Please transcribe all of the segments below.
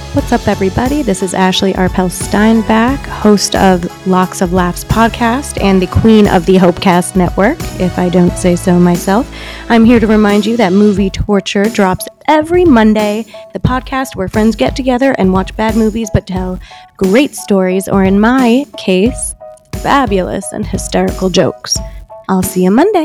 What's up, everybody? This is Ashley Arpel Steinbach, host of Locks of Laughs podcast and the queen of the Hopecast Network, if I don't say so myself. I'm here to remind you that Movie Torture drops every Monday, the podcast where friends get together and watch bad movies but tell great stories, or in my case, fabulous and hysterical jokes. I'll see you Monday.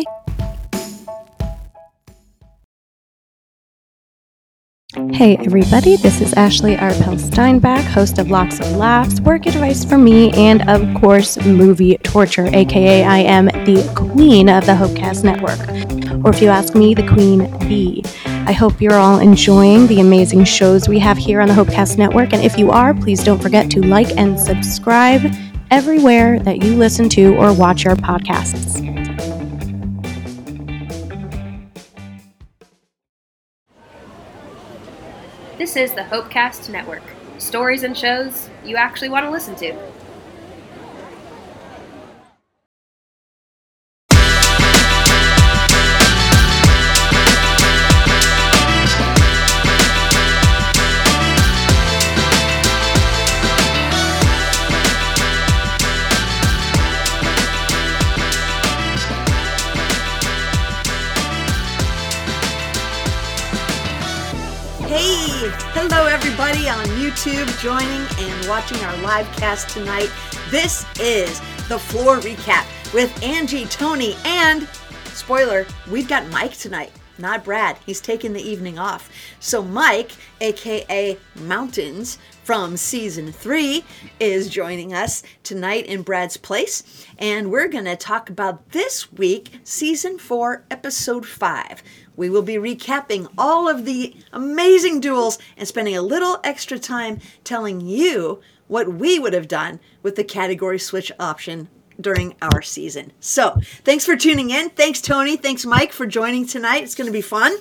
Hey everybody, this is Ashley Arpel Steinbach, host of Locks of Laughs, work advice for me, and of course, Movie Torture, aka I am the queen of the Hopecast Network, or if you ask me, the queen bee. I hope you're all enjoying the amazing shows we have here on the Hopecast Network, and if you are, please don't forget to like and subscribe everywhere that you listen to or watch your podcasts. This is the Hopecast Network. Stories and shows you actually want to listen to. Hello everybody on YouTube joining and watching our live cast tonight. This is the Floor Recap with Angie, Tony, and, spoiler, we've got Mike tonight, not Brad. He's taking the evening off. So Mike, aka Mountains from Season 3, is joining us tonight in Brad's place. And we're going to talk about this week, Season 4, Episode 5. We will be recapping all of the amazing duels and spending a little extra time telling you what we would have done with the category switch option during our season. So, thanks for tuning in. Thanks, Tony. Thanks, Mike, for joining tonight. It's going to be fun.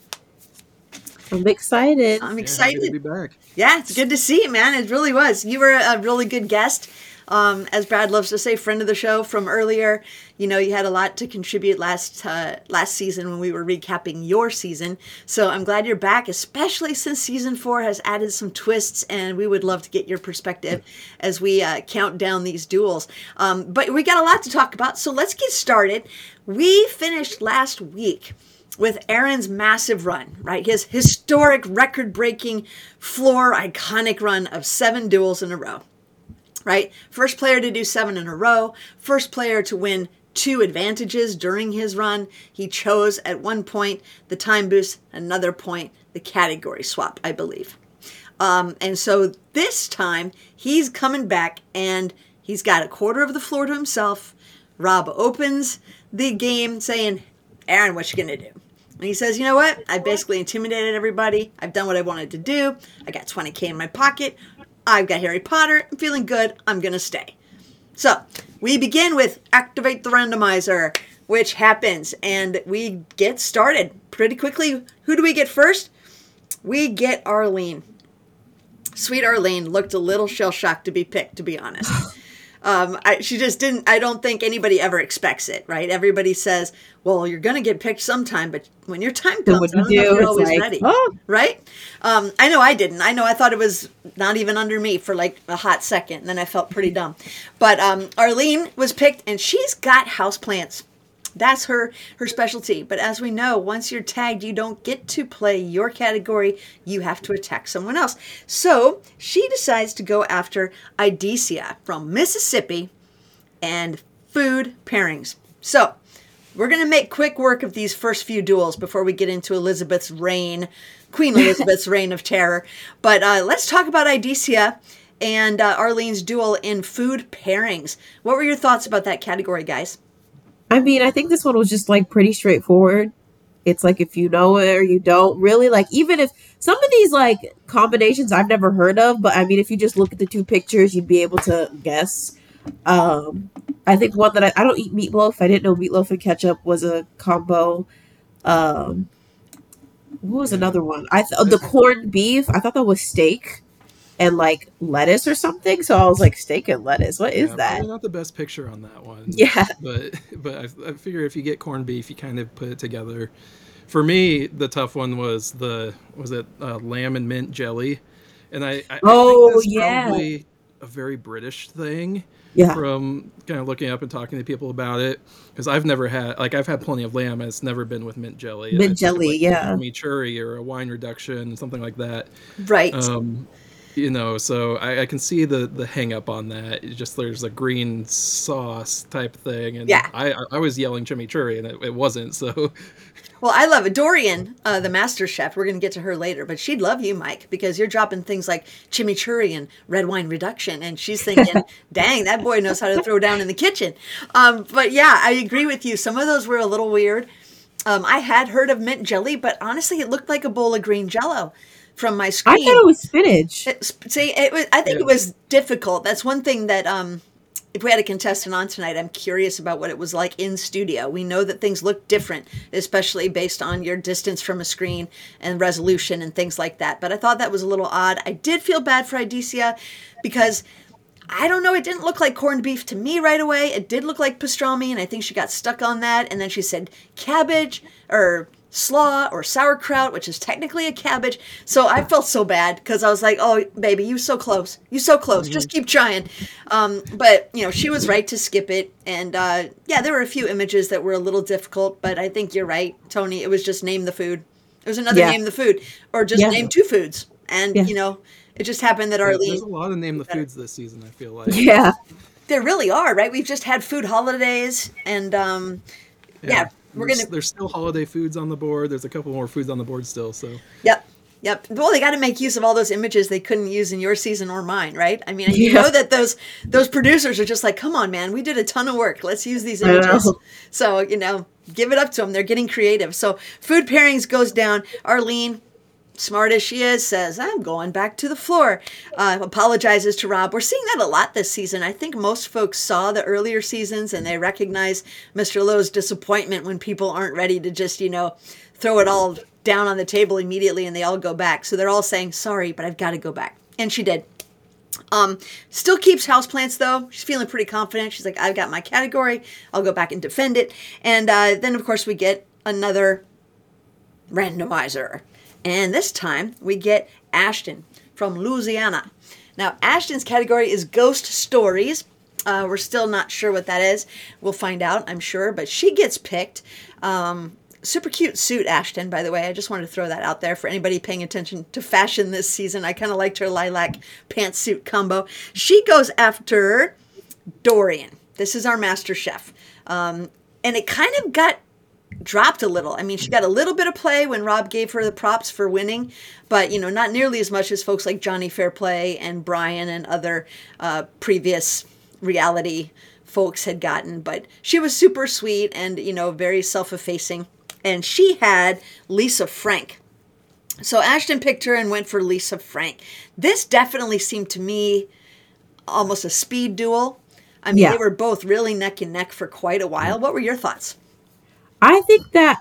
I'm excited. I'm excited. Happy to be back. Yeah, it's good to see you, man. It really was. You were a really good guest. As Brad loves to say, friend of the show from earlier. You know, you had a lot to contribute last season when we were recapping your season. So I'm glad you're back, especially since Season 4 has added some twists, and we would love to get your perspective as we count down these duels. But we got a lot to talk about, so let's get started. We finished last week with Aaron's massive run, right? His historic, record-breaking, floor, iconic run of 7 duels in a row. Right? First player to do 7 in a row. First player to win 2 advantages during his run. He chose at one point the time boost, another point the category swap, I believe. And so this time he's coming back and he's got a quarter of the floor to himself. Rob opens the game saying, Aaron, what you gonna do? And he says, you know what? I basically intimidated everybody. I've done what I wanted to do. I got 20K in my pocket. I've got Harry Potter. I'm feeling good. I'm going to stay. So we begin with activate the randomizer, which happens, and we get started pretty quickly. Who do we get first? We get Arlene. Sweet Arlene looked a little shell-shocked to be picked, to be honest. She just didn't, I don't think anybody ever expects it, right? Everybody says, well, you're going to get picked sometime, but when your time comes, you're always ready, right? I know I didn't. I thought it was not even under me for like a hot second, and then I felt pretty dumb. But Arlene was picked, and she's got houseplants. That's her specialty. But as we know, once you're tagged, you don't get to play your category. You have to attack someone else. So she decides to go after Idesia from Mississippi and food pairings. So we're going to make quick work of these first few duels before we get into Elizabeth's reign, Queen Elizabeth's reign of terror. But let's talk about Idesia and Arlene's duel in food pairings. What were your thoughts about that category, guys? I mean, I think this one was just like pretty straightforward. It's like if you know it or you don't really, like, even if some of these like combinations I've never heard of, but I mean, if you just look at the 2 pictures, you'd be able to guess. I think one that I don't eat meatloaf. I didn't know meatloaf and ketchup was a combo. What was another one? The corned beef. I thought that was steak and like lettuce or something. So I was like, steak and lettuce. What is that? Probably not the best picture on that one. Yeah. But I figure if you get corned beef, you kind of put it together. For me, the tough one was lamb and mint jelly. And I think Oh, that's yeah. probably a very British thing. Yeah. From kind of looking up and talking to people about it, because I've never had, like, I've had plenty of lamb, and it's never been with mint jelly. I Mint think of jelly, like yeah. chimichurri or a wine reduction, something like that. Right. So I can see the hang up on that. It's just there's a green sauce type thing, and Yeah. I was yelling chimichurri, and it wasn't. So Well, I love it. Dorian, the master chef, we're going to get to her later, but she'd love you, Mike, because you're dropping things like chimichurri and red wine reduction, and she's thinking, dang, that boy knows how to throw down in the kitchen. But yeah, I agree with you. Some of those were a little weird. I had heard of mint jelly, but honestly, it looked like a bowl of green Jell-O from my I screen. thought it was spinach. I think it was difficult. That's one thing that if we had a contestant on tonight, I'm curious about what it was like in studio. We know that things look different, especially based on your distance from a screen and resolution and things like that. But I thought that was a little odd. I did feel bad for Idicia because I don't know, it didn't look like corned beef to me right away. It did look like pastrami, and I think she got stuck on that. And then she said cabbage or slaw or sauerkraut, which is technically a cabbage. So I felt so bad because I was like, oh, baby, you so close. You so close. Just keep trying. But, she was right to skip it. And, yeah, there were a few images that were a little difficult, but I think you're right, Tony. It was just name the food. It was another name the food, or just name two foods. And, it just happened that Arlene... There's a lot of name the foods this season, I feel like. Yeah. There really are, right? We've just had food holidays, and, yeah. There's still holiday foods on the board. There's a couple more foods on the board still. So Yep. Well, they got to make use of all those images they couldn't use in your season or mine, right? I mean, you know that those producers are just like, come on, man, we did a ton of work. Let's use these images. So give it up to them. They're getting creative. So food pairings goes down. Arlene, smart as she is, says, I'm going back to the floor. Apologizes to Rob. We're seeing that a lot this season. I think most folks saw the earlier seasons and they recognize Mr. Lowe's disappointment when people aren't ready to just, throw it all down on the table immediately and they all go back. So they're all saying, sorry, but I've got to go back. And she did. Still keeps houseplants though. She's feeling pretty confident. She's like, I've got my category. I'll go back and defend it. And then, of course, we get another randomizer. And this time we get Ashton from Louisiana. Now, Ashton's category is ghost stories. We're still not sure what that is. We'll find out, I'm sure. But she gets picked. Super cute suit, Ashton, by the way. I just wanted to throw that out there for anybody paying attention to fashion this season. I kind of liked her lilac pantsuit combo. She goes after Dorian. This is our master chef. And it kind of got dropped a little. I mean, she got a little bit of play when Rob gave her the props for winning, but, not nearly as much as folks like Johnny Fairplay and Brian and other previous reality folks had gotten. But she was super sweet and, very self-effacing. And she had Lisa Frank. So Ashton picked her and went for Lisa Frank. This definitely seemed to me almost a speed duel. I mean, they were both really neck and neck for quite a while. What were your thoughts? I think that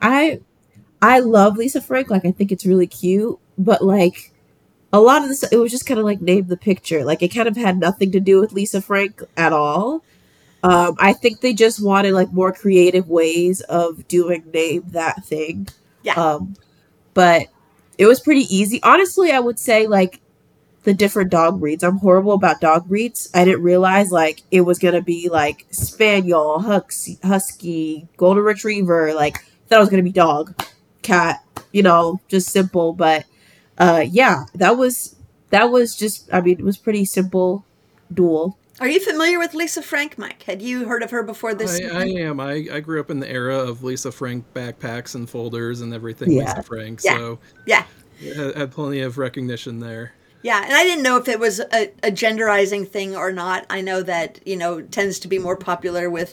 I love Lisa Frank. Like, I think it's really cute, but like a lot of this, it was just kind of like name the picture. Like, it kind of had nothing to do with Lisa Frank at all. I think they just wanted like more creative ways of doing name that thing. Yeah. But it was pretty easy. Honestly, I would say like the different dog breeds. I'm horrible about dog breeds. I didn't realize like it was gonna be like Spaniel, Husky, Golden Retriever. Like I thought it was gonna be dog, cat. Just simple. But yeah, that was just. I mean, it was pretty simple duel. Are you familiar with Lisa Frank, Mike? Had you heard of her before this? I am. I grew up in the era of Lisa Frank backpacks and folders and everything. Yeah. Lisa Frank. So yeah. Had plenty of recognition there. Yeah, and I didn't know if it was a genderizing thing or not. I know that, tends to be more popular with,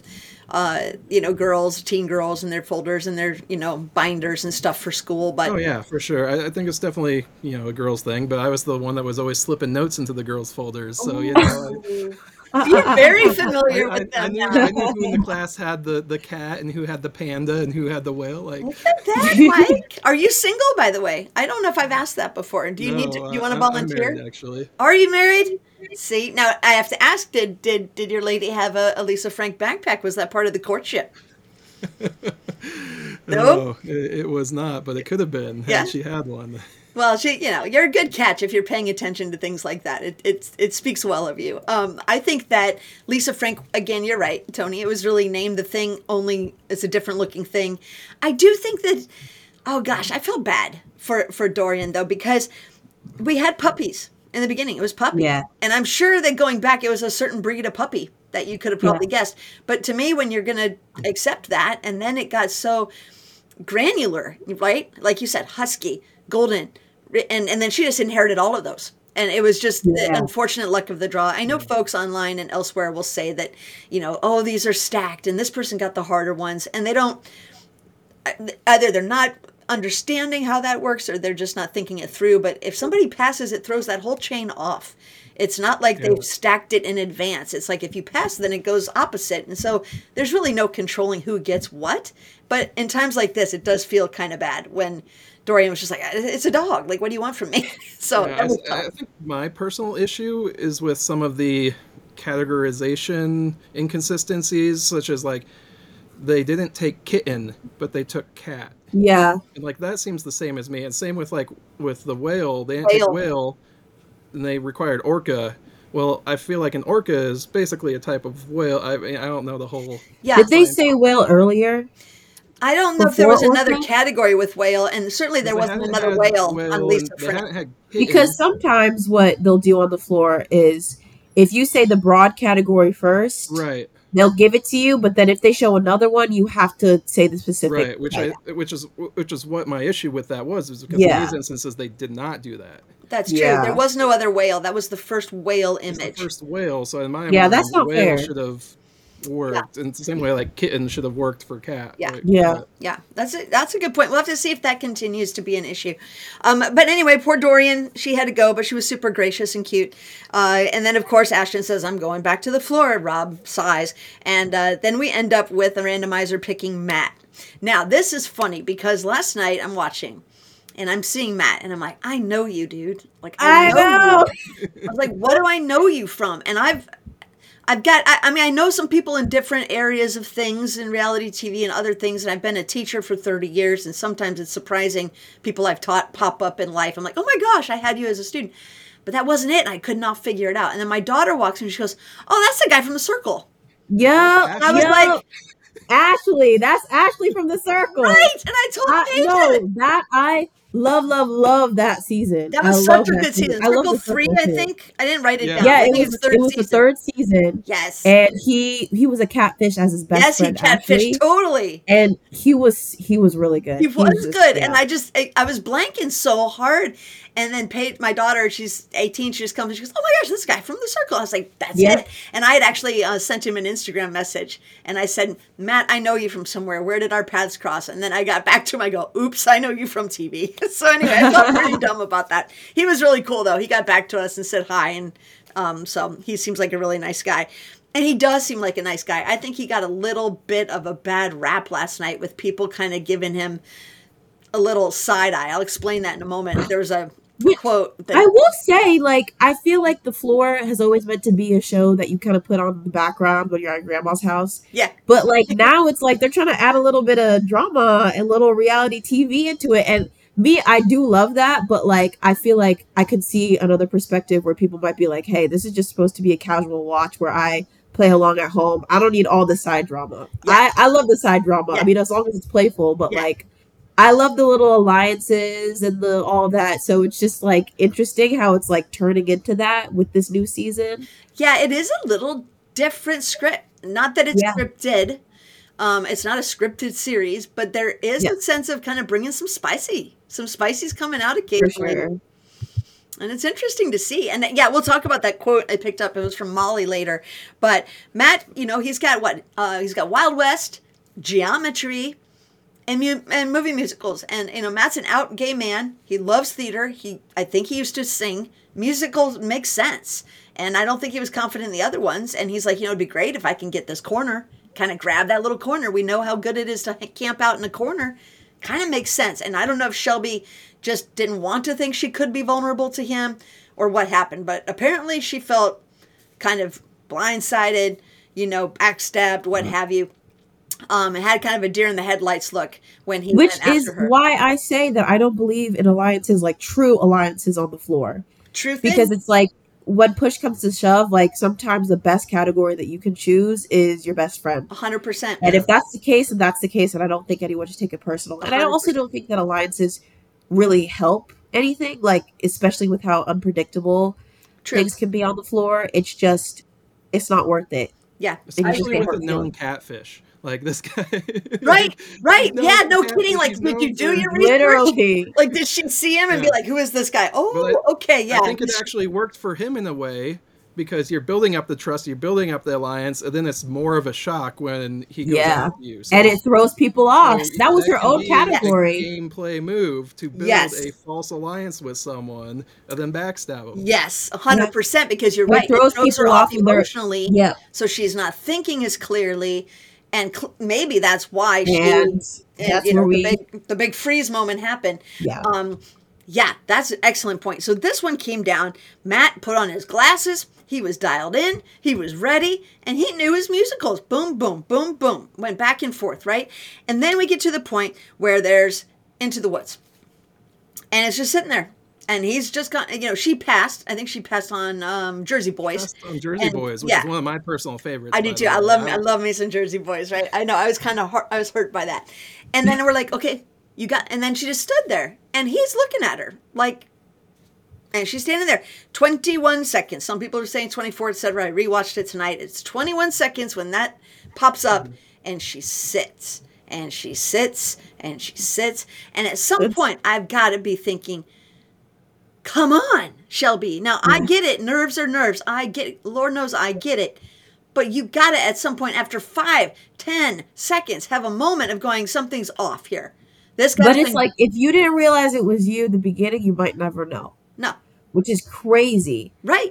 girls, teen girls and their folders and their, binders and stuff for school. But oh, yeah, for sure. I think it's definitely, a girl's thing, but I was the one that was always slipping notes into the girls' folders. So, you're very familiar with them. I knew who in the class had the cat and who had the panda and who had the whale. Like, look at that, Mike. Are you single, by the way? I don't know if I've asked that before. Do you want to volunteer? I'm married, actually. Are you married? See, now I have to ask, did your lady have a Lisa Frank backpack? Was that part of the courtship? No, it was not, but it could have been had she had one. Well, you're a good catch if you're paying attention to things like that. It speaks well of you. I think that Lisa Frank, again, you're right, Tony. It was really named The Thing, only it's a different looking thing. I do think that, oh gosh, I feel bad for Dorian though, because we had puppies in the beginning. It was puppy. Yeah. And I'm sure that going back, it was a certain breed of puppy that you could have probably guessed. But to me, when you're going to accept that, and then it got so granular, right? Like you said, husky, golden, and then she just inherited all of those. And it was just the unfortunate luck of the draw. I know folks online and elsewhere will say that, oh, these are stacked and this person got the harder ones. And they don't, either they're not understanding how that works or they're just not thinking it through. But if somebody passes, it throws that whole chain off. It's not like they've stacked it in advance. It's like if you pass, then it goes opposite. And so there's really no controlling who gets what. But in times like this, it does feel kind of bad when Dorian was just like, it's a dog. Like, what do you want from me? So I think my personal issue is with some of the categorization inconsistencies, such as like they didn't take kitten, but they took cat. Yeah. And like that seems the same as me. And same with with the whale. They didn't take whale, and they required orca. Well, I feel like an orca is basically a type of whale. I mean, I don't know the whole. Yeah. Did they say whale earlier? I don't know if there was another category with whale, and certainly there wasn't another whale on Lisa Frank. Because sometimes what they'll do on the floor is, if you say the broad category first, right, they'll give it to you. But then if they show another one, you have to say the specific. Right, which is what my issue with that was because in these instances they did not do that. That's true. There was no other whale. That was the first whale image. The first whale. So in my mind, that's not whale fair. Should have worked in the same way like kitten should have worked for cat. Yeah. That's a good point. We'll have to see if that continues to be an issue. But anyway, poor Dorian, she had to go, but she was super gracious and cute. And then of course Ashton says, I'm going back to the floor. Rob sighs, and then we end up with a randomizer picking Matt. Now this is funny because last night I'm watching and I'm seeing Matt and I'm like, I know you, dude. Like I know you. I was like, what do I know you from? And I've got, I know some people in different areas of things in reality TV and other things, and I've been a teacher for 30 years, and sometimes it's surprising people I've taught pop up in life. I'm like, oh my gosh, I had you as a student. But that wasn't it, and I could not figure it out. And then my daughter walks in and she goes, oh, that's the guy from The Circle. Yeah. I was like, Ashley, that's Ashley from The Circle. Right, and I told Paige that I love that season. That was such a good season. Circle 3, I think. I didn't write it down. Yeah, it was the third season. Yes. And he was a catfish as his best friend. Yes, he catfished, Ashley. totally. And he was really good. He was good. And I was blanking so hard. And then Paige, my daughter, she's 18, she just comes and she goes, oh my gosh, this guy from The Circle. I was like, that's it. And I had actually sent him an Instagram message. And I said, Matt, I know you from somewhere. Where did our paths cross? And then I got back to him. I go, oops, I know you from TV. So anyway, I felt pretty dumb about that. He was really cool, though. He got back to us and said hi. And so he seems like a really nice guy. And he does seem like a nice guy. I think he got a little bit of a bad rap last night with people kind of giving him a little side eye. I'll explain that in a moment. There was a quote I will say, like, I feel like The Floor has always meant to be a show that you kind of put on in the background when you're at grandma's house. Yeah. But like now it's like they're trying to add a little bit of drama and little reality TV into it. And me, I do love that, but like I feel like I could see another perspective where people might be like, hey, this is just supposed to be a casual watch where I play along at home. I don't need all the side drama. Yeah. I love the side drama. Yeah. I mean, as long as it's playful, but like I love the little alliances and all that. So it's just like interesting how it's like turning into that with this new season. Yeah, it is a little different script. Not that it's scripted. It's not a scripted series, but there is a sense of kind of bringing some spicy's coming out occasionally. For sure. And it's interesting to see. And yeah, we'll talk about that quote I picked up. It was from Molly later. But Matt, he's got what? He's got Wild West, Geometry, and movie musicals. And, Matt's an out gay man. He loves theater. I think he used to sing. Musicals make sense. And I don't think he was confident in the other ones. And he's like, it'd be great if I can get this corner, kind of grab that little corner. We know how good it is to camp out in a corner. Kind of makes sense. And I don't know if Shelby just didn't want to think she could be vulnerable to him or what happened. But apparently she felt kind of blindsided, backstabbed, what have you. It had kind of a deer in the headlights look when he Which went after is her. why I say that I don't believe in alliances, like true alliances on the floor. True thing. Because it's like, when push comes to shove, like sometimes the best category that you can choose is your best friend. 100%. And if that's the case, then that's the case, and I don't think anyone should take it personal. And I also 100%. don't think that alliances really help anything, like especially with how unpredictable things can be on the floor. It's just, it's not worth it. Yeah. Especially with a known catfish. Like this guy. Right. Yeah, no kidding. Like, did you do your research? Literally. Like, did she see him and be like, who is this guy? Oh, okay, yeah. I think it actually worked for him in a way, because you're building up the trust, you're building up the alliance, and then it's more of a shock when he goes after you. So, and it throws people off. That was her own category. A gameplay move to build a false alliance with someone and then backstab them. Yes, 100%, because you're right. It throws her off emotionally. Yeah. So she's not thinking as clearly. And maybe that's why that's where the big freeze moment happened. Yeah. Yeah, that's an excellent point. So this one came down. Matt put on his glasses. He was dialed in. He was ready. And he knew his musicals. Boom, boom, boom, boom. Went back and forth, right? And then we get to the point where there's Into the Woods. And it's just sitting there. And he's just got, she passed. I think she passed on Jersey Boys. On Jersey Boys, which is one of my personal favorites. I do too. I love me some Jersey Boys, right? I know. I was kind of I was hurt by that. And then we're like, okay, and then she just stood there, and he's looking at her like, and she's standing there. 21 seconds. Some people are saying 24, etc. I rewatched it tonight. It's 21 seconds when that pops up, and she sits, and she sits, and she sits, and at some point, I've got to be thinking, come on, Shelby. Now, I get it. Nerves are nerves. I get it. Lord knows I get it. But you got to, at some point, after 5, 10 seconds, have a moment of going, something's off here. But it's like, if you didn't realize it was you in the beginning, you might never know. No. Which is crazy. Right.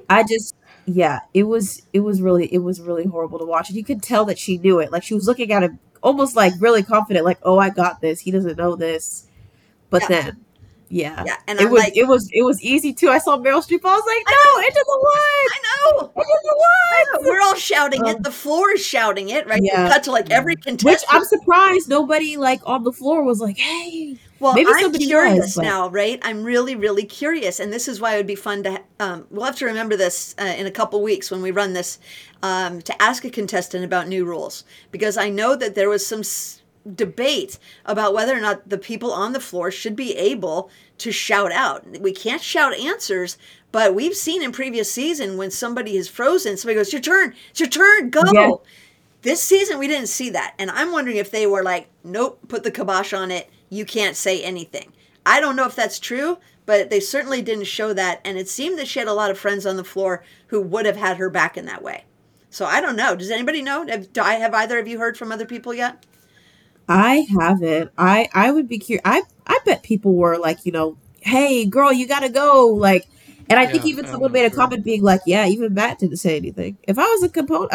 It was really horrible to watch. And you could tell that she knew it. Like, she was looking at him almost like really confident, like, oh, I got this. He doesn't know this. But then... Yeah, and it was easy too. I saw Meryl Streep. I was like, no, Into the Woods. I know. Into the Woods. We're all shouting it. The floor is shouting it, right? Yeah. Cut to like every contestant. Which I'm surprised nobody like on the floor was like, hey. Well, maybe I'm curious now, right? I'm really, really curious, and this is why it would be fun to. We'll have to remember this in a couple weeks when we run this to ask a contestant about new rules, because I know that there was some debate about whether or not the people on the floor should be able to shout out. We can't shout answers, but we've seen in previous season when somebody is frozen, somebody goes, it's your turn, go. Yeah. This season we didn't see that, and I'm wondering if they were like, nope, put the kibosh on it, you can't say anything. I don't know if that's true, but they certainly didn't show that, and it seemed that she had a lot of friends on the floor who would have had her back in that way. So I don't know. Does anybody know? Have either of you heard from other people yet? I haven't. I would be curious. I bet people were like, hey, girl, you gotta go. Like, and I think even someone made a comment being like, yeah, even Matt didn't say anything. If I was the opponent,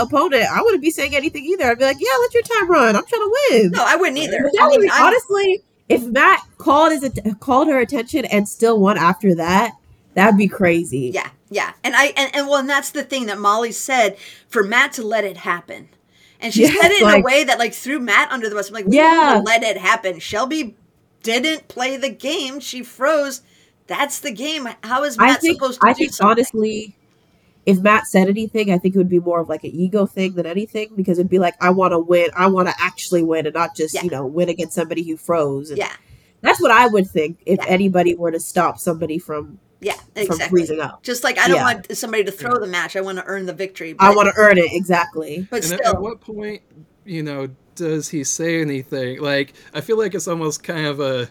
I wouldn't be saying anything either. I'd be like, yeah, let your time run. I'm trying to win. No, I wouldn't either. Honestly, if Matt called her attention and still won after that, that'd be crazy. Yeah. And that's the thing that Molly said, for Matt to let it happen. And she said it in a way that like threw Matt under the bus. I'm like, let it happen. Shelby didn't play the game. She froze. That's the game. How is Matt supposed to do something? Honestly, if Matt said anything, I think it would be more of like an ego thing than anything, because it'd be like, I want to win. I want to actually win and not just, win against somebody who froze. And that's what I would think if anybody were to stop somebody from exactly. Freezing up. Just like I don't want somebody to throw the match. I want to earn the victory. I want to earn it, exactly. But still. At what point, does he say anything? Like, I feel like it's almost kind of a,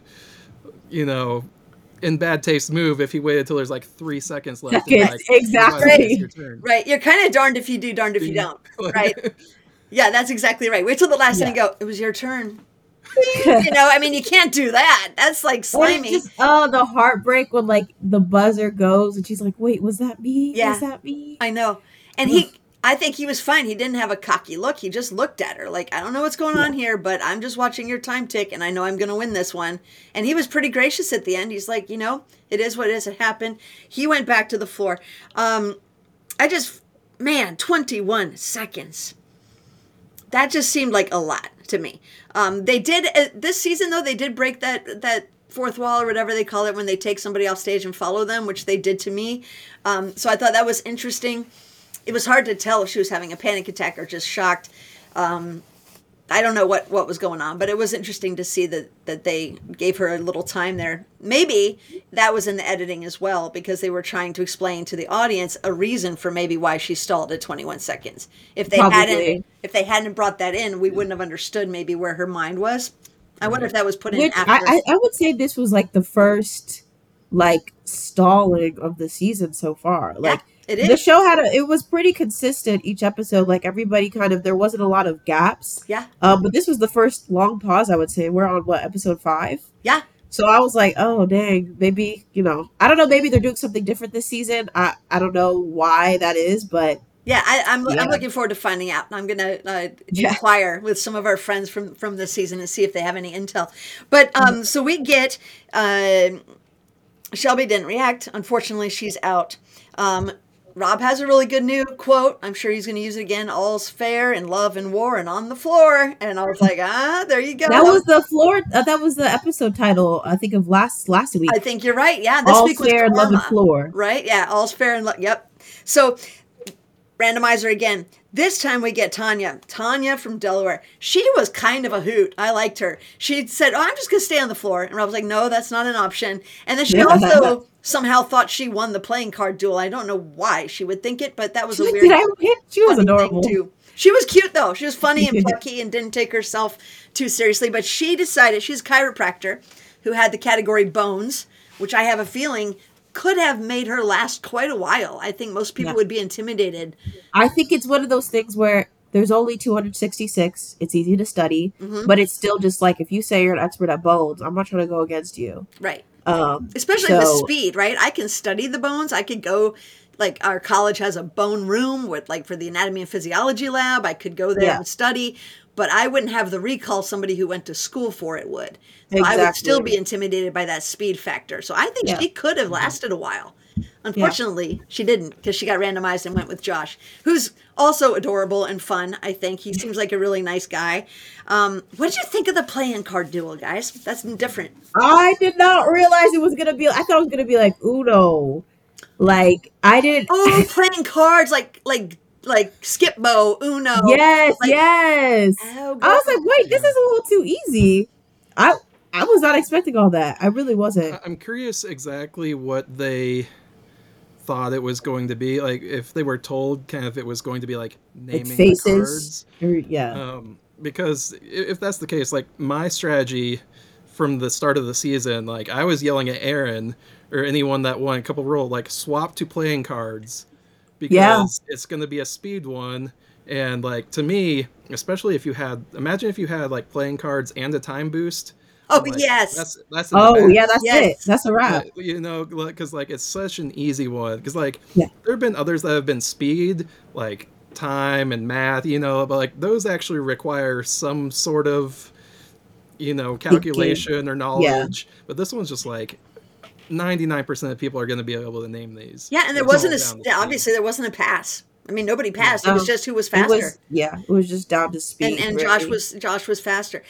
in bad taste move if he waited till there's like 3 seconds left. Exactly. Right. You're kind of darned if you do, darned if you don't. Right. Yeah, that's exactly right. Wait till the last second and go, it was your turn. You can't do that. That's like slimy. The heartbreak when like the buzzer goes and she's like, wait, was that me? Yeah. Was that me? I know. And I think he was fine. He didn't have a cocky look. He just looked at her like, I don't know what's going on here, but I'm just watching your time tick and I know I'm going to win this one. And he was pretty gracious at the end. He's like, it is what it is. It happened. He went back to the floor. 21 seconds. that just seemed like a lot to me. They did this season though. They did break that fourth wall or whatever they call it when they take somebody off stage and follow them, which they did to me. So I thought that was interesting. It was hard to tell if she was having a panic attack or just shocked. I don't know what was going on, but it was interesting to see that they gave her a little time there. Maybe that was in the editing as well, because they were trying to explain to the audience a reason for maybe why she stalled at 21 seconds. If they hadn't brought that in, we wouldn't have understood maybe where her mind was. I wonder if that was put in after. I would say this was like the first like stalling of the season so far. Like it is. The show it was pretty consistent each episode. Like everybody there wasn't a lot of gaps. Yeah. But this was the first long pause, I would say. We're on episode 5? Yeah. So I was like, oh dang, maybe, I don't know, maybe they're doing something different this season. I don't know why that is, but yeah, I'm looking forward to finding out. I'm gonna inquire with some of our friends from this season and see if they have any intel. But so we get Shelby didn't react. Unfortunately, she's out. Rob has a really good new quote. I'm sure he's going to use it again. All's fair in love and war and on the floor. And I was like, there you go. That was the floor. That was the episode title, I think, of last week. I think you're right. Yeah. This all's week was fair in love and floor. Right. Yeah. All's fair in love. Yep. So randomizer again. This time we get Tanya. Tanya from Delaware. She was kind of a hoot. I liked her. She said, I'm just going to stay on the floor. And Rob was like, no, that's not an option. And then she also somehow thought she won the playing card duel. I don't know why she would think it, but that was a weird She was adorable. Too. She was cute, though. She was funny and plucky and didn't take herself too seriously. But she decided, she's a chiropractor who had the category bones, which I have a feeling could have made her last quite a while. I think most people would be intimidated. I think it's one of those things where there's only 266. It's easy to study, but it's still just like, if you say you're an expert at bones, I'm not trying to go against you. Right. Especially with speed, right? I can study the bones. I could go, like our college has a bone room with for the anatomy and physiology lab. I could go there and study, but I wouldn't have the recall somebody who went to school for it would. So exactly. I would still be intimidated by that speed factor. So I think she could have lasted a while. Unfortunately, she didn't, because she got randomized and went with Josh, who's also adorable and fun, I think. He seems like a really nice guy. What did you think of the playing card duel, guys? That's different. I did not realize it was going to be... I thought it was going to be like Uno. Like, I didn't... Oh, playing cards, like Skip-Bo, Uno. Yes, yes. Oh, I was like, wait, this is a little too easy. I was not expecting all that. I really wasn't. I'm curious exactly what they thought it was going to be. Like, if they were told kind of it was going to be like naming like faces. The cards. Because if that's the case, like my strategy from the start of the season, like I was yelling at Aaron or anyone that won a couple roll, like swap to playing cards because it's going to be a speed one. And like, to me, especially if you imagine if you had like playing cards and a time boost. Oh, like, yes. That's that's it. That's a wrap. But, because like it's such an easy one. Because like there have been others that have been speed, like time and math, but like those actually require some sort of, calculation or knowledge. Yeah. But this one's just like 99% of people are going to be able to name these. Yeah, and there wasn't obviously there wasn't a pass. I mean, nobody passed. It was just who was faster. It was just down to speed. And really. Josh was faster.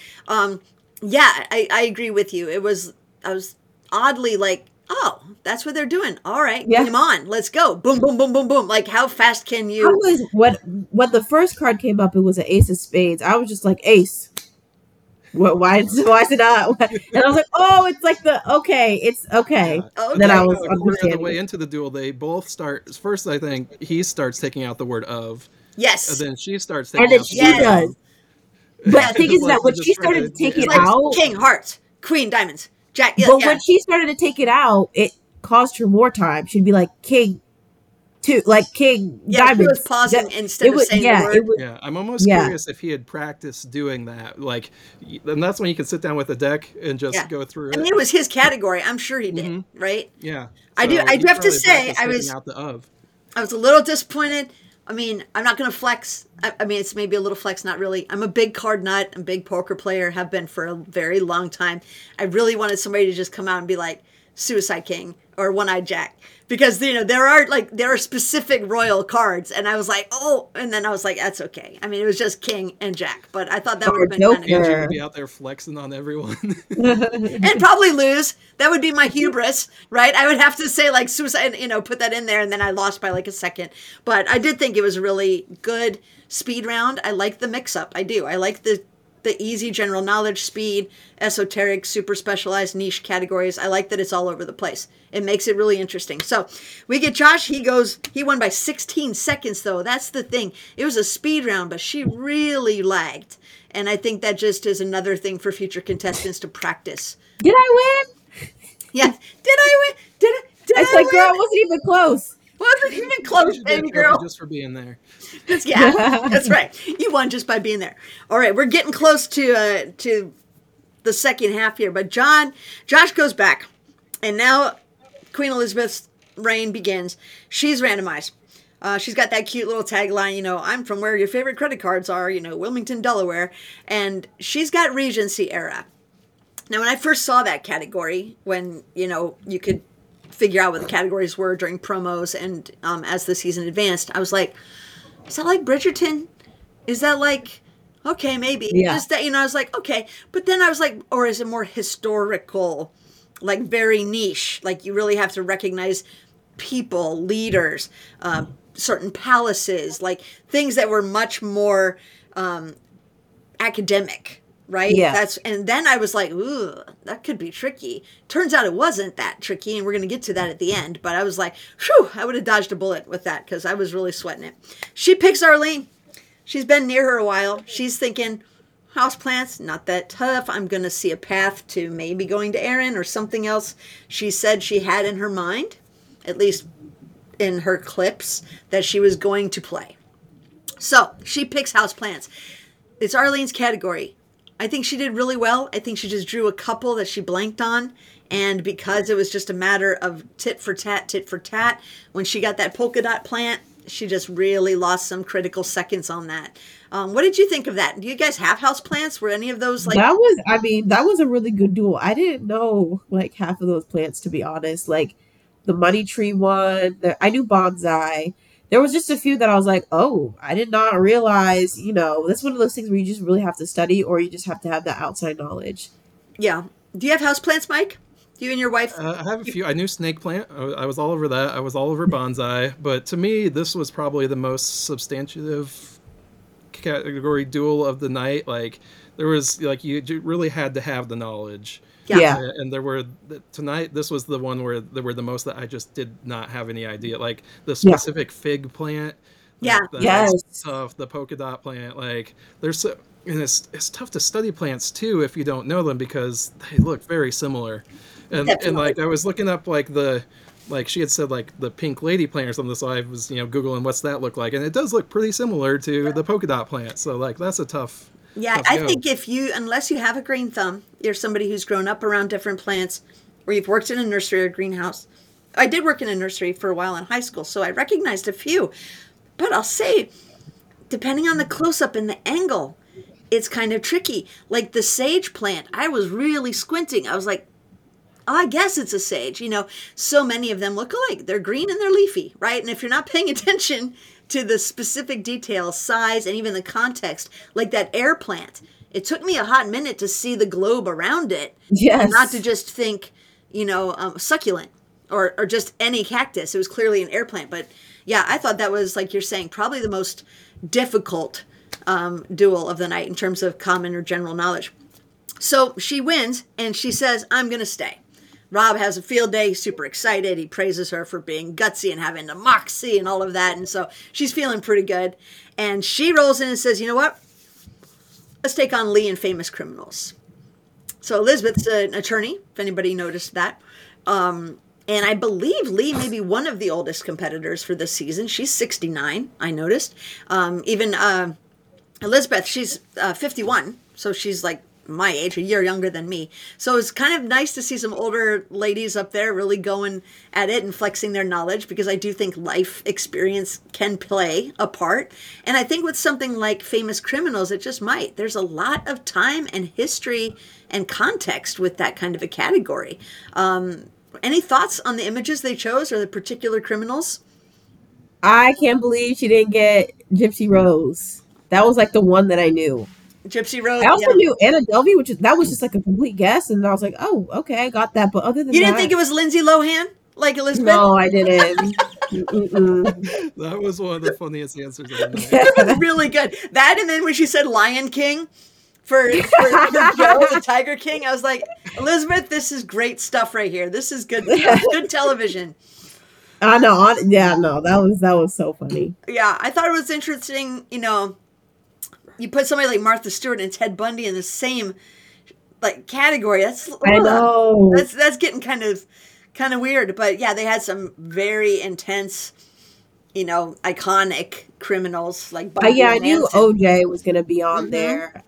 Yeah, I agree with you. I was oddly like, oh, that's what they're doing. All right, come on, let's go. Boom, boom, boom, boom, boom. Like, how fast can you? When the first card came up, it was an ace of spades. I was just like, ace. Why is it not? And I was like, oh, it's like it's okay. Yeah. Then I was on the way into the duel. They both start first. I think he starts taking out the word of. Yes. And then she starts taking and then out she does. But the thing is that when she started to take it out, King, hearts, Queen, diamonds, Jack. But when she started to take it out, it cost her more time. She'd be like King, King, diamonds. She was pausing instead of saying the word. I'm almost curious if he had practiced doing that. Like, and that's when you can sit down with a deck and just go through it. I mean, it was his category. I'm sure he did, right? Yeah. So I do have to say, I was a little disappointed. I mean, I'm not going to flex. I mean, it's maybe a little flex, not really. I'm a big card nut. I'm a big poker player, have been for a very long time. I really wanted somebody to just come out and be like, Suicide King or One-Eyed Jack, because there are specific royal cards, and I was like, oh, and then I was like, that's okay. I mean, it was just King and Jack, but I thought that would have been kind of Joker. You'd be out there flexing on everyone. and probably lose. That would be my hubris, right? I would have to say like suicide, put that in there, and then I lost by like a second. But I did think it was a really good speed round. I like the mix-up. I do. I like the easy general knowledge, speed, esoteric, super specialized niche categories. I like that it's all over the place. It makes it really interesting. So we get Josh. He won by 16 seconds, though. That's the thing. It was a speed round, but she really lagged. And I think that just is another thing for future contestants to practice. Did I win? Yeah. Did I win? Did It's I like, win? girl, it wasn't even close. Wasn't even close, baby girl. Just for being there. Yeah, that's right. You won just by being there. All right, we're getting close to the second half here, but Josh goes back, and now Queen Elizabeth's reign begins. She's randomized. She's got that cute little tagline, I'm from where your favorite credit cards are, Wilmington, Delaware, and she's got Regency era. Now, when I first saw that category, when you could figure out what the categories were during promos and as the season advanced, I was like, is that like Bridgerton? Is that like, okay, maybe. Yeah. Just that, I was like, okay. But then I was like, or is it more historical, like very niche? Like you really have to recognize people, leaders, certain palaces, like things that were much more academic. Right? Yeah. And then I was like, ooh, that could be tricky. Turns out it wasn't that tricky, and we're going to get to that at the end. But I was like, whew, I would have dodged a bullet with that because I was really sweating it. She picks Arlene. She's been near her a while. She's thinking, houseplants, not that tough. I'm going to see a path to maybe going to Aaron or something else she said she had in her mind, at least in her clips, that she was going to play. So she picks houseplants. It's Arlene's category. I think she did really well. I think she just drew a couple that she blanked on. And because it was just a matter of tit for tat, when she got that polka dot plant, she just really lost some critical seconds on that. What did you think of that? Do you guys have house plants? Were any of those like... That was a really good duel. I didn't know like half of those plants, to be honest. Like the money tree one, I knew bonsai. There was just a few that I was like, oh, I did not realize, that's one of those things where you just really have to study or you just have to have that outside knowledge. Yeah. Do you have houseplants, Mike? You and your wife? I have a few. I knew snake plant. I was all over that. I was all over bonsai. But to me, this was probably the most substantive category duel of the night. Like, there was, like, you really had to have the knowledge. Yeah. And there were, tonight, this was the one where there were the most that I just did not have any idea. Like, the specific fig plant. Yeah. Yes. Stuff, the polka dot plant. Like, there's so, and it's tough to study plants, too, if you don't know them, because they look very similar. And like, I was looking up, like, she had said, like, the pink lady plant or something, so I was, Googling what's that look like. And it does look pretty similar to the polka dot plant. So, like, that's a tough... Yeah, I think unless you have a green thumb, you're somebody who's grown up around different plants, or you've worked in a nursery or greenhouse. I did work in a nursery for a while in high school, so I recognized a few. But I'll say, depending on the close-up and the angle, it's kind of tricky. Like the sage plant, I was really squinting. I was like, oh, I guess it's a sage. So many of them look alike. They're green and they're leafy, right? And if you're not paying attention to the specific details, size, and even the context, like that air plant, it took me a hot minute to see the globe around it. Yes. And not to just think, succulent or just any cactus. It was clearly an air plant. But yeah, I thought that was, like you're saying, probably the most difficult duel of the night in terms of common or general knowledge. So she wins and she says, I'm going to stay. Rob has a field day. He's super excited. He praises her for being gutsy and having the moxie and all of that. And so she's feeling pretty good. And she rolls in and says, you know what? Let's take on Lee in Famous Criminals. So Elizabeth's an attorney, if anybody noticed that. And I believe Lee may be one of the oldest competitors for this season. She's 69, I noticed. Even Elizabeth, she's 51. So she's like my age, a year younger than me. So it's kind of nice to see some older ladies up there really going at it and flexing their knowledge, because I do think life experience can play a part. And I think with something like Famous Criminals, it just might. There's a lot of time and history and context with that kind of a category. Any thoughts on the images they chose or the particular criminals? I can't believe she didn't get Gypsy Rose. That was like the one that I knew. Gypsy Rose. I also Yeah. knew Anna Delvey, that was just like a complete guess, and I was like, oh, okay, I got that. But other than You didn't that, think it was Lindsay Lohan like Elizabeth? no, I didn't. Mm-mm. That was one of the funniest answers of the night. It was really good. That, and then when she said Lion King for Joe the Tiger King, I was like, Elizabeth, this is great stuff right here. This is good, good television. I know. Yeah, no, that was so funny. Yeah, I thought it was interesting. You know, you put somebody like Martha Stewart and Ted Bundy in the same like category. I know. That's getting kind of weird. But yeah, they had some very intense, you know, iconic criminals like Bundy. Yeah, I and knew Manson. OJ was gonna be on there.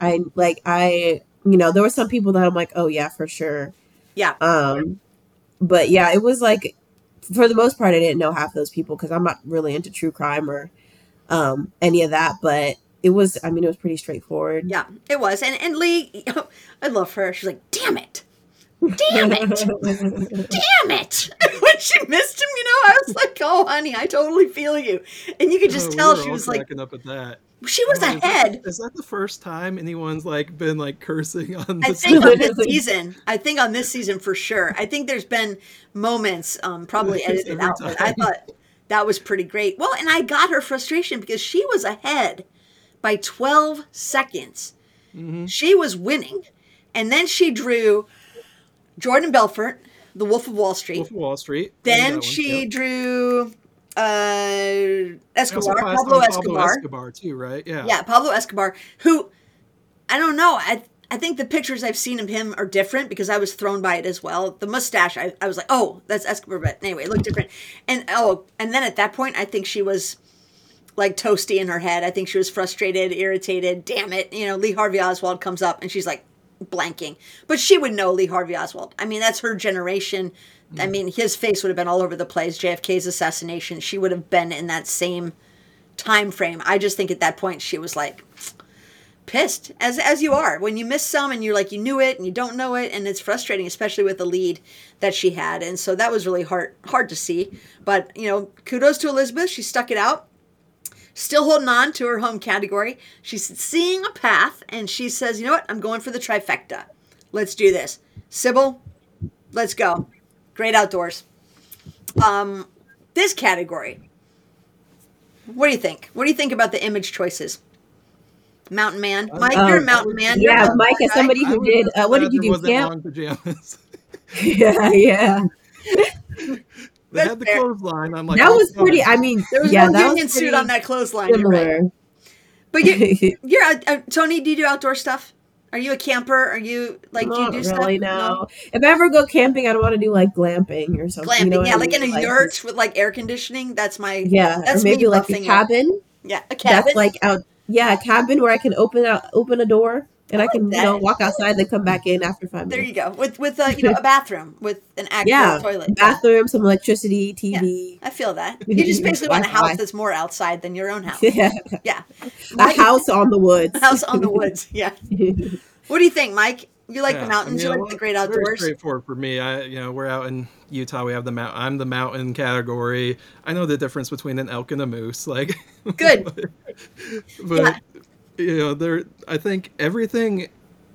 You know, there were some people that I'm like, oh yeah, for sure. Yeah. But yeah, it was like, for the most part, I didn't know half those people because I'm not really into true crime or any of that. But it was pretty straightforward. Yeah, it was. And Lee, I love her. She's like, damn it. Damn it. Damn it. When she missed him, you know, I was like, oh, honey, I totally feel you. And you could just tell she was like, cracking up at that. She was ahead. Is that the first time anyone's like been like cursing on I this? think on this season. I think on this season for sure. I think there's been moments, probably edited out, but I thought that was pretty great. Well, and I got her frustration because she was ahead by 12 seconds. Mm-hmm. She was winning. And then she drew Jordan Belfort, The Wolf of Wall Street. Wolf of Wall Street. Then she drew Escobar, Pablo Escobar too, right? Yeah. Yeah, Pablo Escobar, who, I don't know, I think the pictures I've seen of him are different because I was thrown by it as well. The mustache, I was like, oh, that's Escobar, but anyway, it looked different. And then at that point, I think she was like toasty in her head. I think she was frustrated, irritated. Damn it. You know, Lee Harvey Oswald comes up and she's like blanking. But she would know Lee Harvey Oswald. I mean, that's her generation. I mean, his face would have been all over the place. JFK's assassination, she would have been in that same time frame. I just think at that point she was like pissed, as you are when you miss some and you're like, you knew it and you don't know it, and it's frustrating, especially with the lead that she had. And so that was really hard to see. But you know, kudos to Elizabeth. She stuck it out, still holding on to her home category. She's seeing a path, and she says, you know what, I'm going for the trifecta. Let's do this. Sybil, let's go. Great outdoors. This category, what do you think? What do you think about the image choices? Mountain Man. Mike, you're a mountain man. Yeah, Mike, as somebody who did, what did you do? Camp? Long pajamas. yeah. They had the clothesline. I'm like, that was pretty. I mean, there was no union suit on that clothesline. You're right. But you're Tony. Do you do outdoor stuff? Are you a camper? Are you like? Not do you do really, stuff? No. If I ever go camping, I don't want to do like glamping or something. Glamping, you know what yeah, I like mean? in a yurt with like air conditioning. That's my That's or maybe me like a buffing cabin. Up. Yeah, a cabin. That's like out. Yeah, a cabin where I can open a door and I can walk outside and come back in after 5 minutes. There you go. With a bathroom with an actual toilet. Bathroom, some electricity, TV. Yeah, I feel that. You just basically want a house that's more outside than your own house. Yeah. A house on the woods. A house on the woods. Yeah. What do you think, Mike? You like the mountains? You like the great outdoors? Very straightforward for me. We're out in Utah. We have I'm the mountain category. I know the difference between an elk and a moose. Like, good. but I think everything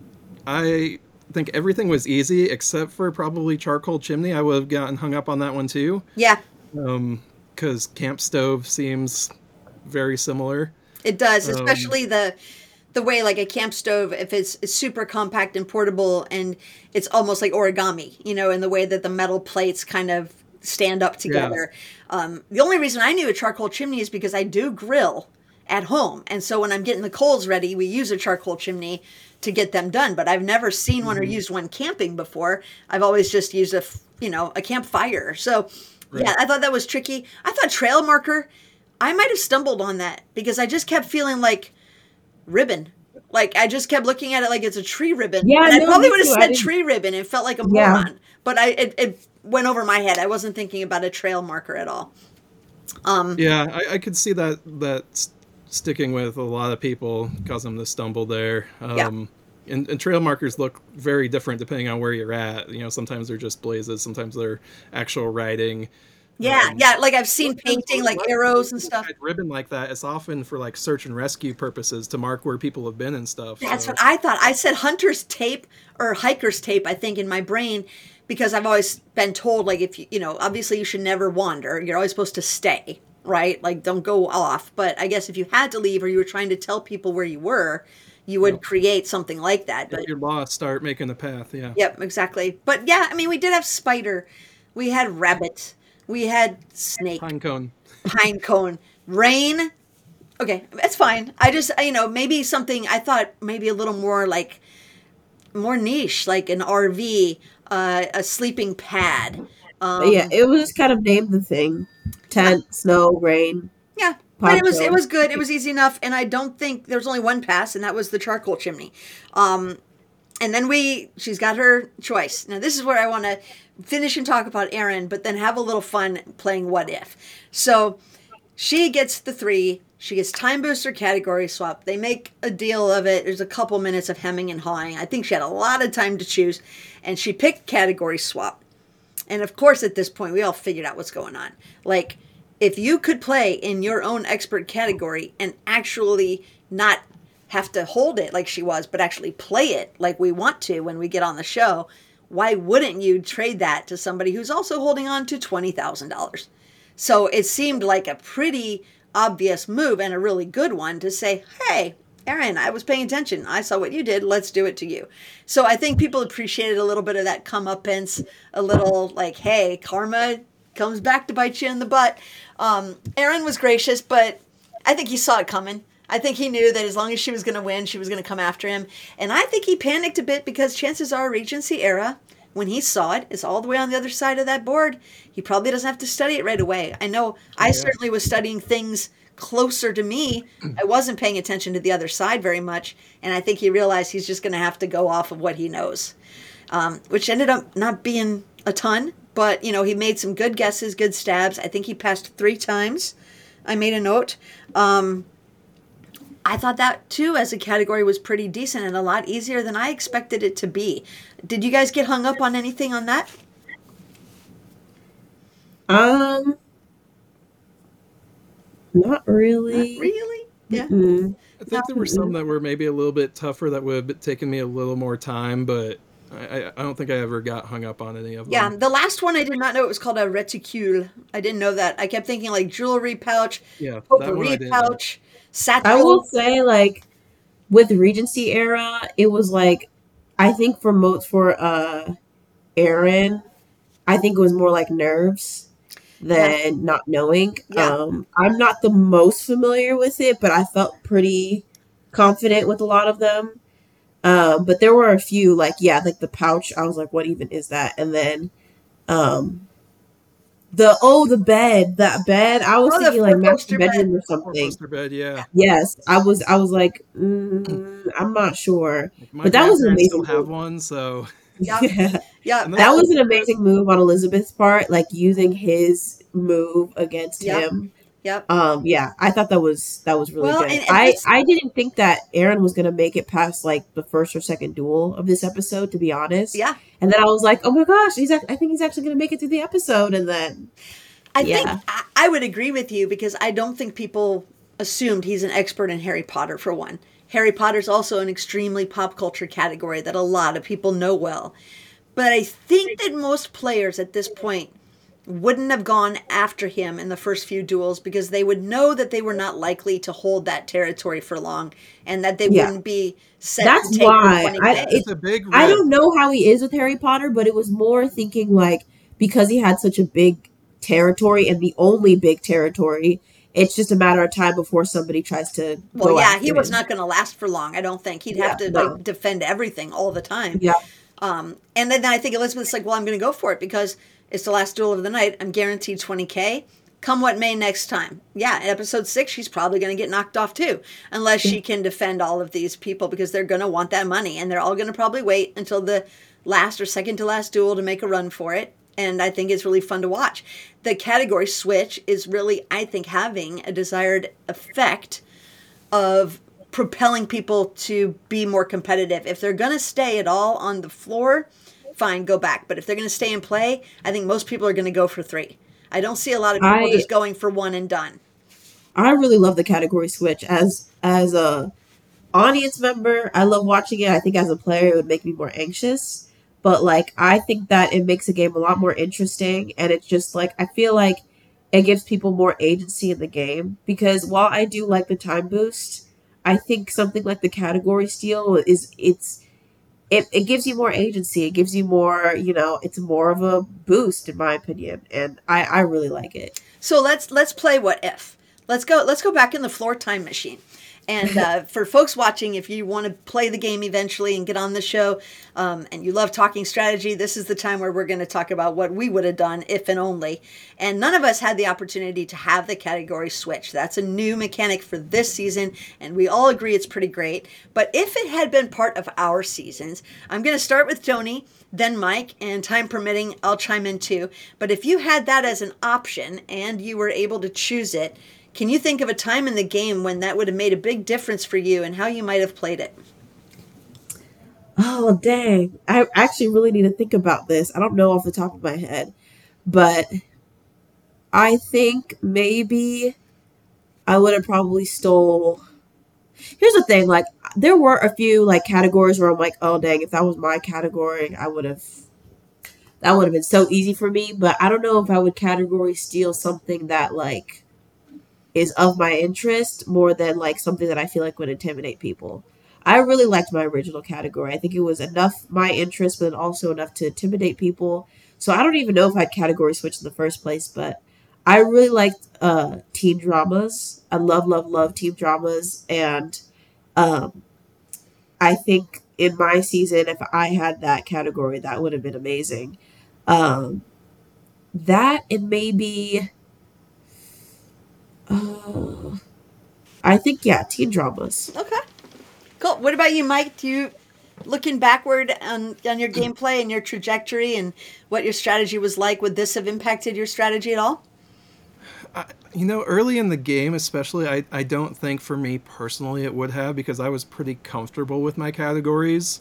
was easy except for probably charcoal chimney. I would have gotten hung up on that one too. Yeah. Because camp stove seems very similar. It does, especially the way like a camp stove, if it's super compact and portable, and it's almost like origami, in the way that the metal plates kind of stand up together. Yeah. The only reason I knew a charcoal chimney is because I do grill at home. And so when I'm getting the coals ready, we use a charcoal chimney to get them done. But I've never seen one or used one camping before. I've always just used a campfire. So yeah, I thought that was tricky. I thought trail marker, I might have stumbled on that because I just kept feeling like ribbon. Like I just kept looking at it like it's a tree ribbon. Yeah, and I probably would have said tree ribbon. It felt like a moron, but it went over my head. I wasn't thinking about a trail marker at all. I could see that sticking with a lot of people, causing them to stumble there. and trail markers look very different depending on where you're at. You know, sometimes they're just blazes, sometimes they're actual writing. Yeah, like I've seen painting, like arrows and stuff. Ribbon like that, it's often for like search and rescue purposes to mark where people have been and stuff. That's what I thought. I said hunter's tape or hiker's tape, I think, in my brain, because I've always been told, like, if you know, obviously you should never wander. You're always supposed to stay, right? Like, don't go off. But I guess if you had to leave or you were trying to tell people where you were, you would create something like that. But if you're lost, start making a path. Yeah. Yep, exactly. But yeah, I mean, we did have spider, we had rabbit, we had snake, Pine cone, rain. Okay, that's fine. I just, you know, maybe something, I thought maybe a little more like, more niche, like an RV, a sleeping pad. Yeah, it was just kind of named the thing. Tent, snow, rain. Yeah, but it was good. It was easy enough, and I don't think there was only one pass, and that was the charcoal chimney. And then she's got her choice. Now, this is where I want to finish and talk about Erin, but then have a little fun playing What If. So she gets the 3. She gets time booster category swap. They make a deal of it. There's a couple minutes of hemming and hawing. I think she had a lot of time to choose, and she picked category swap. And of course, at this point, we all figured out what's going on. Like, if you could play in your own expert category and actually not have to hold it like she was, but actually play it like we want to when we get on the show, why wouldn't you trade that to somebody who's also holding on to $20,000? So it seemed like a pretty obvious move and a really good one to say, hey, Erin, I was paying attention. I saw what you did. Let's do it to you. So I think people appreciated a little bit of that comeuppance, a little like, hey, karma comes back to bite you in the butt. Erin was gracious, but I think he saw it coming. I think he knew that as long as she was going to win, she was going to come after him. And I think he panicked a bit because chances are Regency era, when he saw it, is all the way on the other side of that board. He probably doesn't have to study it right away. I know I certainly was studying things closer to me. I wasn't paying attention to the other side very much. And I think he realized he's just going to have to go off of what he knows, which ended up not being a ton. But, you know, he made some good guesses, good stabs. I think he passed 3 times. I made a note. I thought that, too, as a category was pretty decent and a lot easier than I expected it to be. Did you guys get hung up on anything on that? Not really. Not really? Yeah. Mm-mm. I think there were some that were maybe a little bit tougher that would have taken me a little more time, but I don't think I ever got hung up on any of them. Yeah, the last one I did not know it was called a reticule. I didn't know that. I kept thinking like jewelry pouch, potpourri pouch, satchel. I will say, like, with Regency era, it was like, I think for Erin, I think it was more like nerves than not knowing. Yeah. I'm not the most familiar with it, but I felt pretty confident with a lot of them. But there were a few, like the pouch. I was like, what even is that? And then, the bed, that bed. I was thinking like master bedroom or something. Bed, yeah. Yes, I was like, I'm not sure, but that was an amazing. Still have one, so Yeah, that was an amazing move on Elizabeth's part, like using his move against him. Yep. Yeah, I thought that was really good. And I didn't think that Erin was gonna make it past like the first or second duel of this episode, to be honest. Yeah. And then I was like, oh my gosh, I think he's actually gonna make it through the episode. And then I think I would agree with you because I don't think people assumed he's an expert in Harry Potter, for one. Harry Potter's also an extremely pop culture category that a lot of people know well. But I think that most players at this point wouldn't have gone after him in the first few duels because they would know that they were not likely to hold that territory for long and that they wouldn't be set That's to take why it's a big risk. I don't know how he is with Harry Potter, but it was more thinking like because he had such a big territory and the only big territory, it's just a matter of time before somebody tries to go after he was him. not going to last for long. I don't think he'd have to like defend everything all the time. Yeah. And then I think Elizabeth's like, well, I'm going to go for it because it's the last duel of the night. I'm guaranteed $20K. Come what may next time. Yeah, in episode 6, she's probably going to get knocked off too, unless she can defend all of these people because they're going to want that money. And they're all going to probably wait until the last or second to last duel to make a run for it. And I think it's really fun to watch. The category switch is really, I think, having a desired effect of propelling people to be more competitive. If they're going to stay at all on the floor, fine, go back. But if they're going to stay and play, I think most people are going to go for 3. I don't see a lot of people just going for 1 and done. I really love the category switch as a audience member. I love watching it. I think as a player, it would make me more anxious. But like, I think that it makes a game a lot more interesting. And it's just like, I feel like it gives people more agency in the game. Because while I do like the time boost, I think something like the category steal it gives you more agency. It gives you more, it's more of a boost in my opinion. And I really like it. So let's play what if. Let's go back in the floor time machine. And for folks watching, if you want to play the game eventually and get on the show, and you love talking strategy, this is the time where we're going to talk about what we would have done if and only. And none of us had the opportunity to have the category switch. That's a new mechanic for this season, and we all agree it's pretty great. But if it had been part of our seasons, I'm going to start with Tony, then Mike, and time permitting, I'll chime in too. But if you had that as an option and you were able to choose it, can you think of a time in the game when that would have made a big difference for you and how you might have played it? Oh, dang. I actually really need to think about this. I don't know off the top of my head, but I think maybe I would have probably stole. Here's the thing, like, there were a few like categories where I'm like, oh dang, if that was my category, that would have been so easy for me. But I don't know if I would category steal something that like is of my interest more than like something that I feel like would intimidate people. I really liked my original category. I think it was enough my interest, but also enough to intimidate people. So I don't even know if I'd category switch in the first place, but I really liked teen dramas. I love teen dramas. And I think in my season, if I had that category, that would have been amazing. That and maybe... I think, yeah, teen dramas. Okay. Cool. What about you, Mike? Do you, looking backward on your gameplay and your trajectory and what your strategy was like, would this have impacted your strategy at all? Early in the game especially, I don't think for me personally it would have, because I was pretty comfortable with my categories.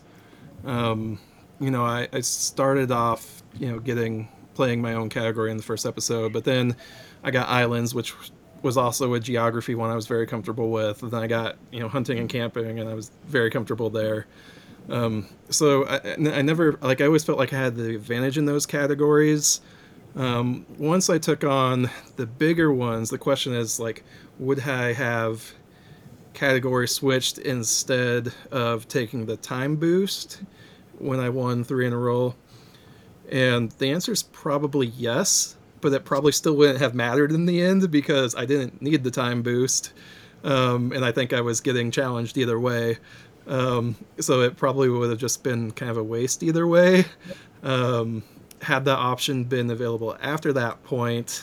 I started off, playing my own category in the first episode, but then I got islands, which was also a geography one I was very comfortable with. And then I got, hunting and camping, and I was very comfortable there. So I never, I always felt like I had the advantage in those categories. Once I took on the bigger ones, the question is, would I have category switched instead of taking the time boost when I won 3 in a row? And the answer is probably yes. But it probably still wouldn't have mattered in the end because I didn't need the time boost. And I think I was getting challenged either way. So it probably would have just been kind of a waste either way. Had that option been available after that point,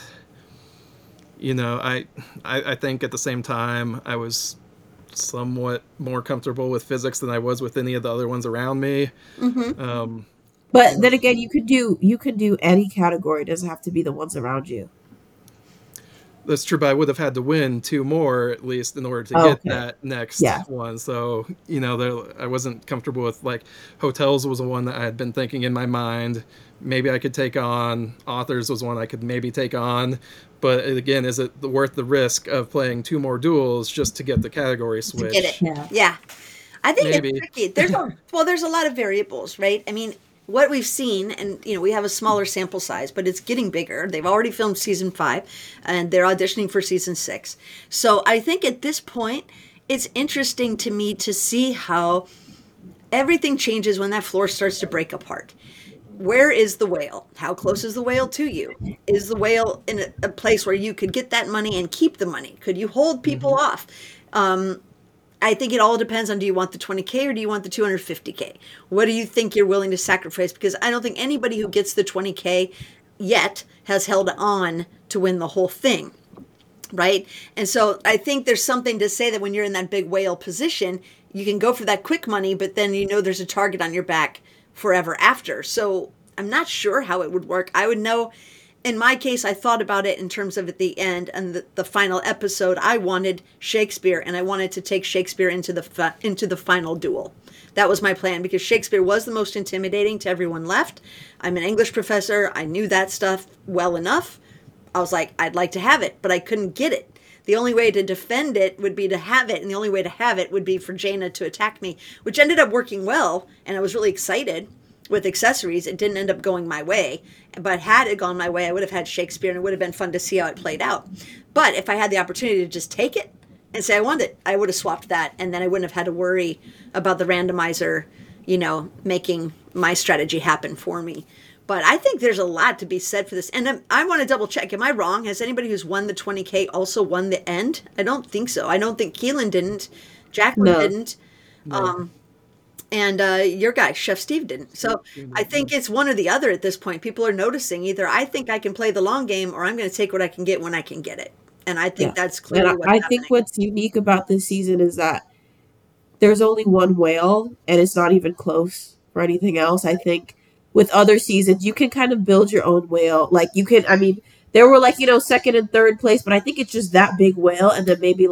I think at the same time I was somewhat more comfortable with physics than I was with any of the other ones around me. Mm-hmm. But then again, you could do any category. It doesn't have to be the ones around you. That's true, but I would have had to win 2 more at least in order to get that next one. So, I wasn't comfortable with, hotels was the one that I had been thinking in my mind. Maybe I could take on. Authors was one I could maybe take on. But again, is it worth the risk of playing 2 more duels just to get the category switch? To get it. Yeah. I think it's tricky. There's a lot of variables, right? I mean, what we've seen, and we have a smaller sample size, but it's getting bigger. They've already filmed season 5, and they're auditioning for season 6. So I think at this point, it's interesting to me to see how everything changes when that floor starts to break apart. Where is the whale? How close is the whale to you? Is the whale in a place where you could get that money and keep the money? Could you hold people off? I think it all depends on, do you want the 20K or do you want the 250K? What do you think you're willing to sacrifice? Because I don't think anybody who gets the 20K yet has held on to win the whole thing, right? And so I think there's something to say that when you're in that big whale position, you can go for that quick money, but then there's a target on your back forever after. So I'm not sure how it would work. I would know in my case, I thought about it in terms of at the end and the final episode. I wanted Shakespeare, and I wanted to take Shakespeare into the final duel. That was my plan, because Shakespeare was the most intimidating to everyone left. I'm an English professor. I knew that stuff well enough. I was like, I'd like to have it, but I couldn't get it. The only way to defend it would be to have it, and the only way to have it would be for Jaina to attack me, which ended up working well, and I was really excited with accessories. It didn't end up going my way, but had it gone my way, I would have had Shakespeare, and it would have been fun to see how it played out. But if I had the opportunity to just take it and say I want it, I would have swapped that, and then I wouldn't have had to worry about the randomizer, making my strategy happen for me. But I think there's a lot to be said for this. And I want to double check. Am I wrong? Has anybody who's won the 20K also won the end? I don't think so. I don't think Keelan didn't. Jacqueline didn't. No. And your guy, Chef Steve, didn't. So I think it's one or the other at this point. People are noticing either I think I can play the long game, or I'm going to take what I can get when I can get it. And I think that's clearly what's happening. I think what's unique about this season is that there's only one whale, and it's not even close for anything else. I think with other seasons, you can kind of build your own whale. Like you can, I mean, there were second and third place, but I think it's just that big whale, and then maybe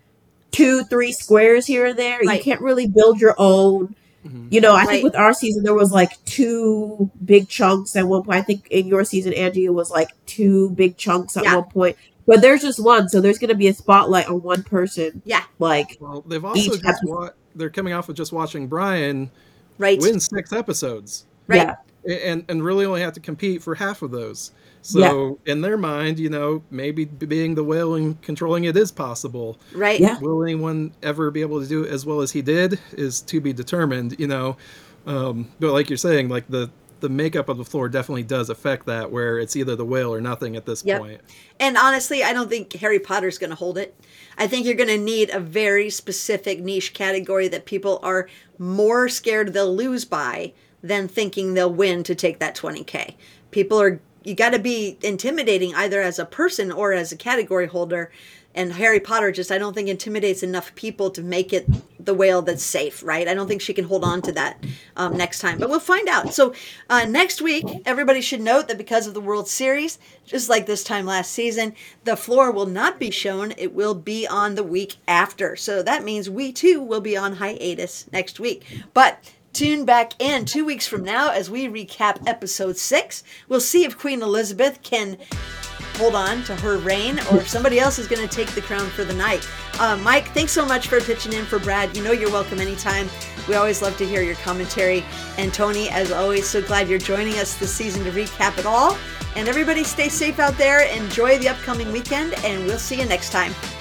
2-3 squares here and there. Right. You can't really build your own. Mm-hmm. I think with our season, there was 2 big chunks at one point. I think in your season, Angie, it was 2 big chunks at one point. But there's just one, so there's going to be a spotlight on one person. Yeah. Well, they've also they're coming off of just watching Brian win 6 episodes. Right. And really only have to compete for half of those. So in their mind, maybe being the whale and controlling it is possible. Right. Yeah. Will anyone ever be able to do it as well as he did is to be determined, But like you're saying, the makeup of the floor definitely does affect that, where it's either the whale or nothing at this point. And honestly, I don't think Harry Potter's going to hold it. I think you're going to need a very specific niche category that people are more scared they'll lose by than thinking they'll win to take that 20K. You got to be intimidating either as a person or as a category holder. And Harry Potter I don't think intimidates enough people to make it the whale that's safe, right? I don't think she can hold on to that next time, but we'll find out. So next week, everybody should note that because of the World Series, just like this time last season, the floor will not be shown. It will be on the week after. So that means we too will be on hiatus next week. But tune back in 2 weeks from now as we recap episode 6. We'll see if Queen Elizabeth can hold on to her reign, or if somebody else is going to take the crown for the night. Mike, thanks so much for pitching in for Brad. You're welcome anytime. We always love to hear your commentary. And Tony, as always, so glad you're joining us this season to recap it all. And everybody stay safe out there. Enjoy the upcoming weekend, and we'll see you next time.